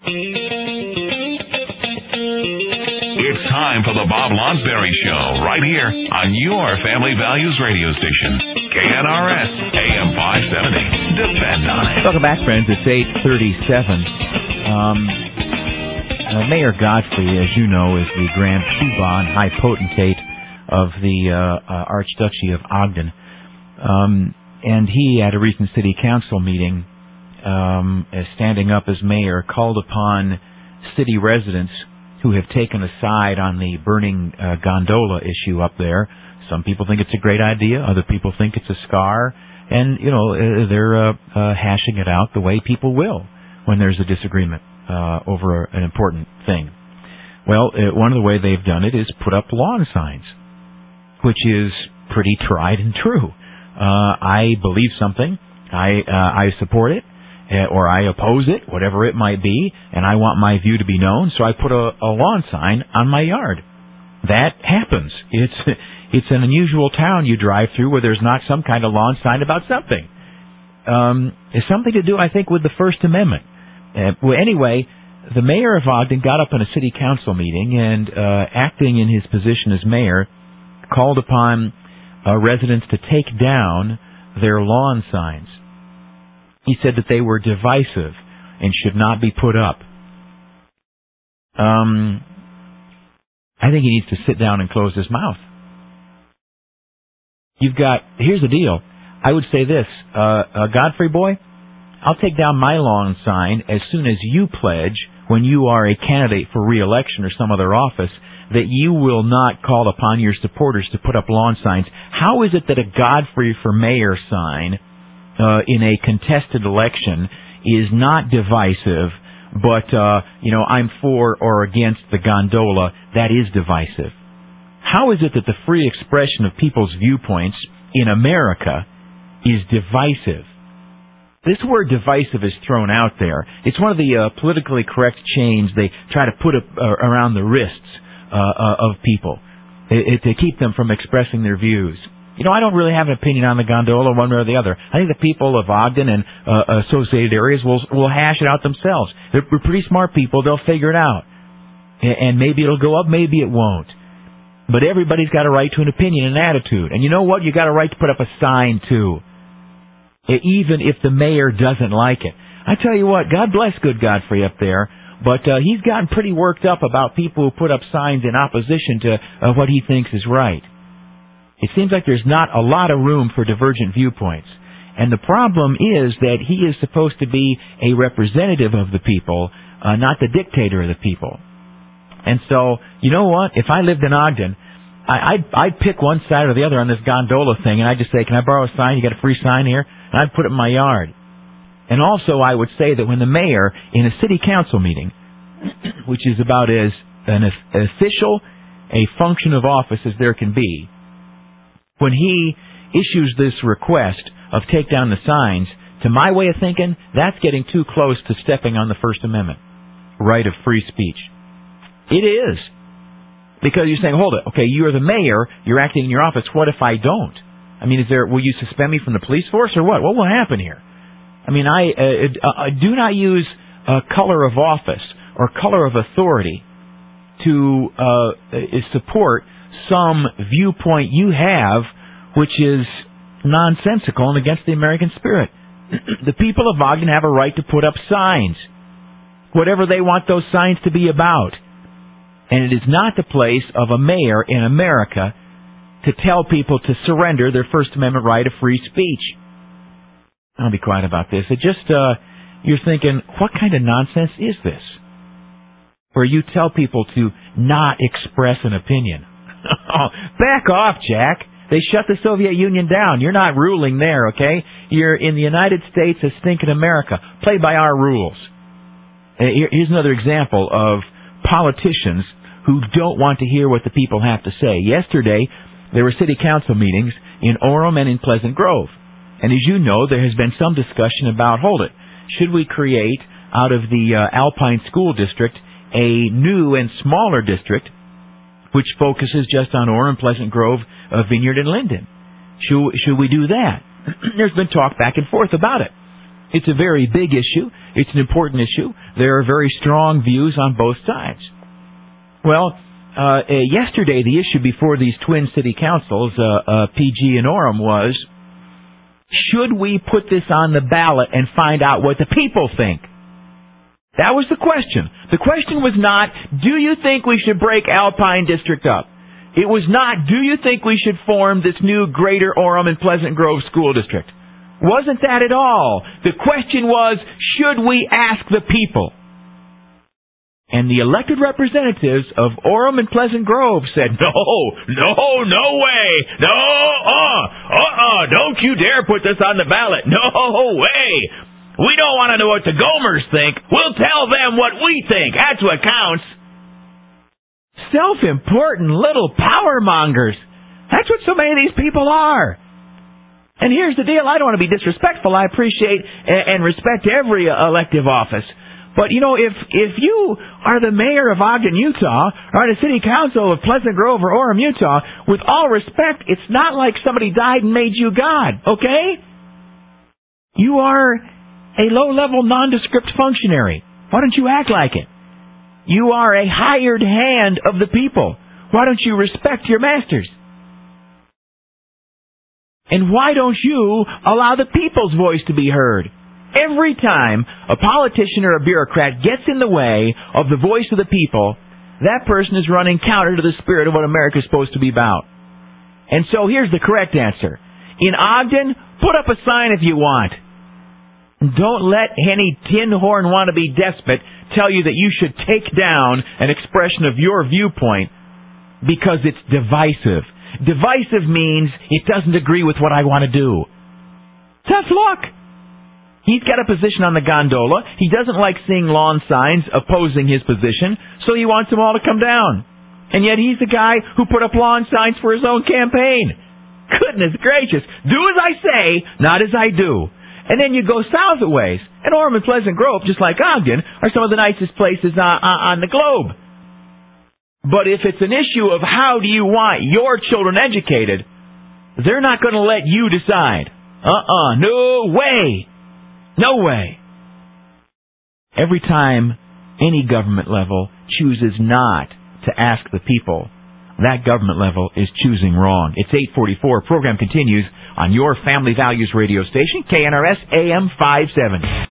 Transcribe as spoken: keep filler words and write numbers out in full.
It's time for the Bob Lonsberry Show, right here on your Family Values radio station, K N R S, A M five seventy. Depend on it. Welcome back, friends. It's eight thirty-seven. Um, uh, Mayor Godfrey, as you know, is the Grand Poobah and High Potentate of the uh, uh, Archduchy of Ogden. Um, and he, at a recent city council meeting, um, as standing up as mayor, called upon city residents who have taken a side on the burning uh, gondola issue up there. Some people think it's a great idea. Other people think it's a scar. And, you know, uh, they're uh, uh, hashing it out the way people will when there's a disagreement uh, over an important thing. Well, uh, one of the ways they've done it is put up lawn signs, which is pretty tried and true. Uh, I believe something. I uh, I support it. Or I oppose it, whatever it might be, and I want my view to be known, so I put a, a lawn sign on my yard. That happens. It's it's an unusual town you drive through where there's not some kind of lawn sign about something. Um, it's something to do, I think, with the First Amendment. Uh, well, anyway, the mayor of Ogden got up in a city council meeting and, uh, acting in his position as mayor, called upon uh, residents to take down their lawn signs. He said that they were divisive and should not be put up. Um, I think he needs to sit down and close his mouth. You've got, here's the deal. I would say this, uh, uh, Godfrey boy, I'll take down my lawn sign as soon as you pledge, when you are a candidate for re-election or some other office, that you will not call upon your supporters to put up lawn signs. How is it that a Godfrey for mayor sign Uh, in a contested election is not divisive, but, uh, you know, I'm for or against the gondola, that is divisive? How is it that the free expression of people's viewpoints in America is divisive? This word divisive is thrown out there. It's one of the uh, politically correct chains they try to put up, uh, around the wrists uh, uh, of people it, it, to keep them from expressing their views. You know, I don't really have an opinion on the gondola one way or the other. I think the people of Ogden and uh, associated areas will will hash it out themselves. They're pretty smart people. They'll figure it out. And maybe it'll go up, maybe it won't. But everybody's got a right to an opinion and an attitude. And you know what? You got a right to put up a sign, too, even if the mayor doesn't like it. I tell you what, God bless good Godfrey up there, but uh, he's gotten pretty worked up about people who put up signs in opposition to uh, what he thinks is right. It seems like there's not a lot of room for divergent viewpoints. And the problem is that he is supposed to be a representative of the people, uh, not the dictator of the people. And so, you know what? If I lived in Ogden, I, I'd, I'd pick one side or the other on this gondola thing, and I'd just say, can I borrow a sign? You got a free sign here? And I'd put it in my yard. And also I would say that when the mayor, in a city council meeting, which is about as an official a function of office as there can be, when he issues this request of take down the signs, to my way of thinking, that's getting too close to stepping on the First Amendment, right of free speech. It is. Because you're saying, hold it, okay, you're the mayor, you're acting in your office, what if I don't? I mean, is there, will you suspend me from the police force or what? What will happen here? I mean, I uh, uh, do not use uh, color of office or color of authority to uh, support some viewpoint you have which is nonsensical and against the American spirit. The people of Ogden have a right to put up signs, whatever they want those signs to be about. And it is not the place of a mayor in America to tell people to surrender their First Amendment right of free speech. I'll be quiet about this. It just, uh, you're thinking, what kind of nonsense is this? Where you tell people to not express an opinion. Back off, Jack. They shut the Soviet Union down. You're not ruling there, okay? You're in the United States, a stinking America. Play by our rules. Here's another example of politicians who don't want to hear what the people have to say. Yesterday, there were city council meetings in Orem and in Pleasant Grove. And as you know, there has been some discussion about, hold it, should we create out of the uh, Alpine School District a new and smaller district which focuses just on Orem, Pleasant Grove, uh, Vineyard, and Linden? Should, should we do that? There's been talk back and forth about it. It's a very big issue. It's an important issue. There are very strong views on both sides. Well, uh, uh, yesterday the issue before these Twin City Councils, uh, uh, P G and Orem, was, should we put this on the ballot and find out what the people think? That was the question. The question was not, do you think we should break Alpine District up? It was not, do you think we should form this new Greater Orem and Pleasant Grove School District? Wasn't that at all. The question was, should we ask the people? And the elected representatives of Orem and Pleasant Grove said, no, no, no way. No, uh, uh-uh, don't you dare put this on the ballot. No way. We don't want to know what the Gomers think. We'll tell them what we think. That's what counts. Self-important little power mongers. That's what so many of these people are. And here's the deal. I don't want to be disrespectful. I appreciate and respect every elective office. But, you know, if if you are the mayor of Ogden, Utah, or the city council of Pleasant Grove or Orem, Utah, with all respect, it's not like somebody died and made you God, okay? You are a low-level, nondescript functionary. Why don't you act like it? You are a hired hand of the people. Why don't you respect your masters? And why don't you allow the people's voice to be heard? Every time a politician or a bureaucrat gets in the way of the voice of the people, that person is running counter to the spirit of what America is supposed to be about. And so here's the correct answer. In Ogden, put up a sign if you want. Don't let any tin horn wannabe despot tell you that you should take down an expression of your viewpoint because it's divisive. Divisive means it doesn't agree with what I want to do. Tough luck. He's got a position on the gondola. He doesn't like seeing lawn signs opposing his position, so he wants them all to come down. And yet he's the guy who put up lawn signs for his own campaign. Goodness gracious. Do as I say, not as I do. And then you go south a ways, and Orem and Pleasant Grove, just like Ogden, are some of the nicest places on, on the globe. But if it's an issue of how do you want your children educated, they're not going to let you decide. Uh-uh. No way. No way. Every time any government level chooses not to ask the people, that government level is choosing wrong. It's eight forty-four. Program continues on your Family Values radio station, K N R S A M five seventy.